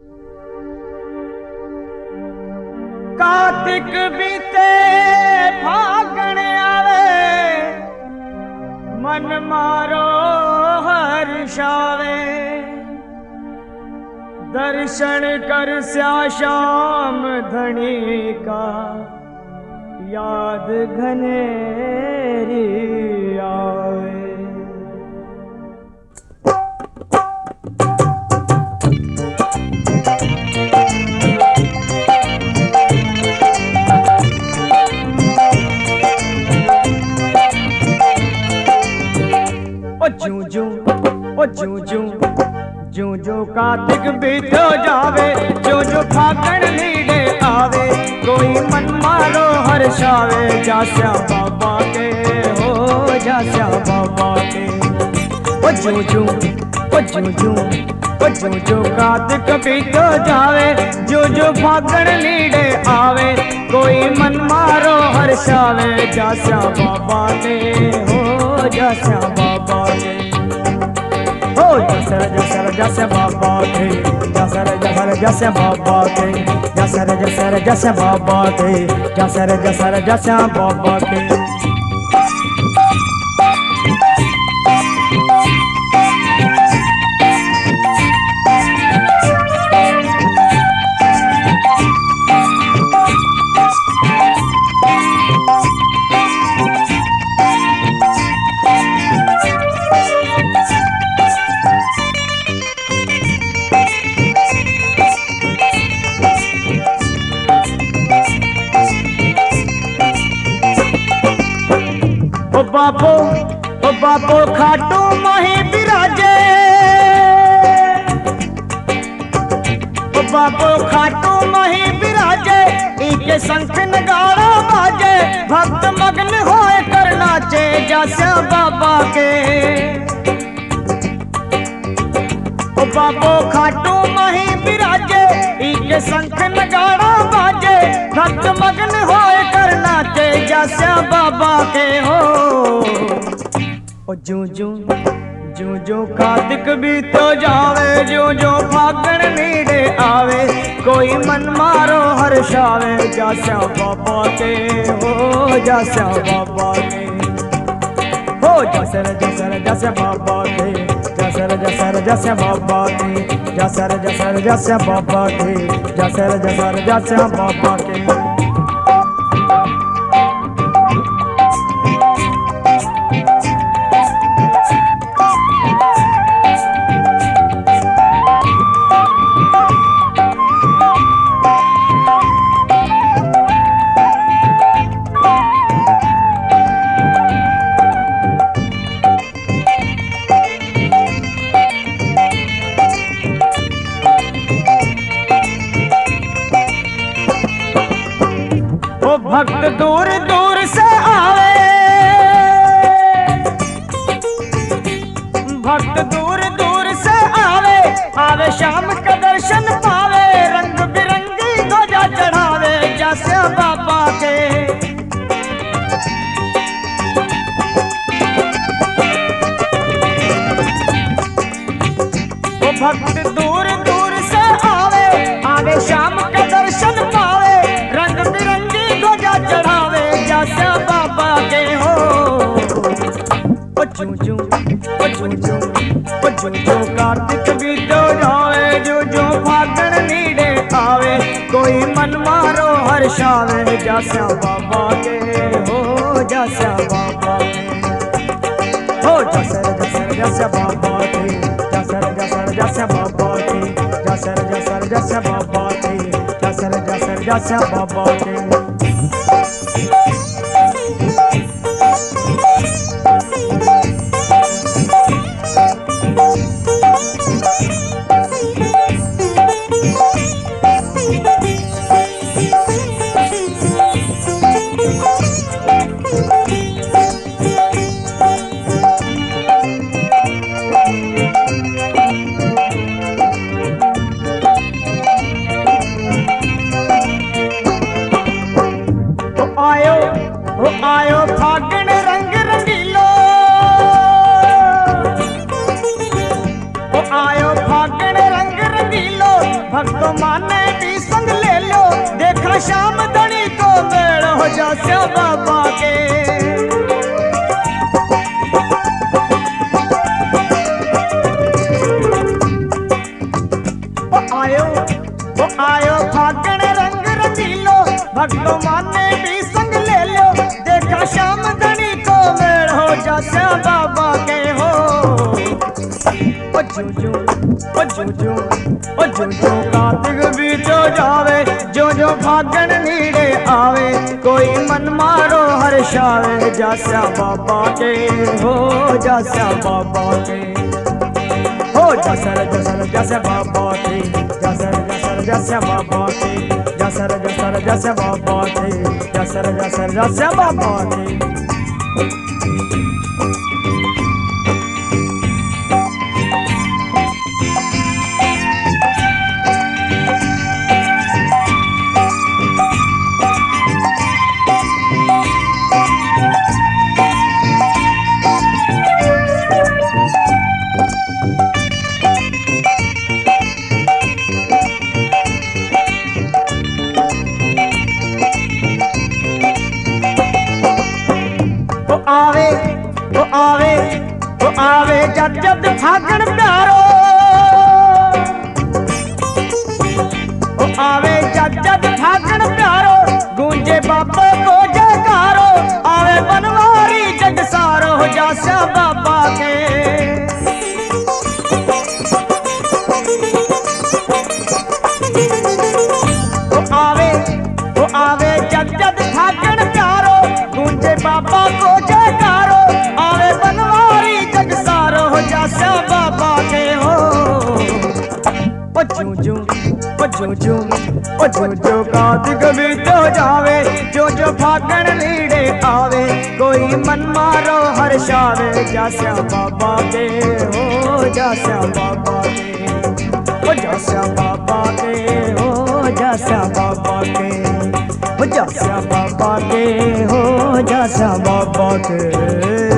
कार्तिक बीते फागण आवे, मन मारो हर्षावे। दर्शन कर स्या श्याम धनी का, याद घनेरी आवे। जूं जूं कार्तिक बीतो जावे, जो फागण लीडे आवे। कोई मन मारो हर्षावे, जास्या बाबा के हो जास्या बाबा के। जूं कार्तिक बीतो जावे, जो फागण लीडे आवे। कोई मन मारो हर्षावे, जास्या बाबा के हो जास्या बाबा के। जसर बाबा के, जसर बाबा के, जसर बाबा के, जसर बाबा के। बाबो खाटू माही बिराजे, बाबो खाटू माही बिराजे। इनके शंख नगाड़ा बाजे, भक्त मग्न होए कर नाचे, जास्या बाबा के। बाबो खाटू माही बिराजे, इनके शंख नगाड़ा बाजे। भक्त मग्न होए कर नाचे, जास्या बाबा के हो। जूं कार्तिक बीतो जावे, जो फागण नीडे आवे। कोई मन मारो हर्षावे, जास्या बाबा के हो जास्या बाबा के। हो जसर बाबा के, जसर बाबा के, जसर बाबा के, जसर बाबा के। भक्त दूर दूर से आवे, भक्त दूर दूर से आवे। आवे शाम का दर्शन पावे, रंग बिरंगी ध्वजा चढ़ावे, जास्या बाबा के। वो भक्त दूर दूर से आवे, आवे शाम का दर्शन पावे। रंग बिरंगी ध्वजा चढ़ावे, जास्या बाबा के हो। जूं कार्तिक बीतो जावे, जो फागण नीडे आवे। कोई मन मारो हर्षावे, जास्या बाबा के हो जास्या बाबा के। हो जसर बाबा के, जसर बाबा के, जसर बाबा के, जसर बाबा के। भक्तों माने भी संग ले लो, देखा श्याम धनी को मेल हो जा श्याम बाबा के। वो आयो फागण रंग रंगीलो, भक्तों माने भी संग ले लो, देखा श्याम धनी को मेल हो जा श्याम बाबा के हो। ओ जूजू ओ जूजू ओ जूजू कार्तिक बीतो जावे, जो फागण नीड़े आवे, कोई मन मारो हर्षावे, जा श्याम बाबा के हो, जा श्याम बाबा के हो। जसर जसर जस बाबा के, जसर जसर जस बाबा के, जसर जसर जस बाबा के, जसर जसर जस बाबा के। वो आवे जब जब फागण प्यारो, वो आवे जब जब फागण प्यारो, गूंजे बाबा को जयकारो, आवे बनवारी जग सारो, हो जा श्याम बाबा के। वो आवे जब जब फागण प्यारो, गूंजे बाबा को जयकारो, आवे बनवारी जग सारो, हो जा श्याम बाबा के हो। ओ जूजू ओ जूजू ओ जूजू कार्तिक बीतो जावे, जो फागण लीड़े आवे, कोई मन मारो हर्षावे, जा श्याम बाबा के हो, जा श्याम बाबा के हो, जा श्याम बाबा के हो, जा श्याम बाबा के हो, जा श्याम बाबा के हो, जा श्याम बाबा के।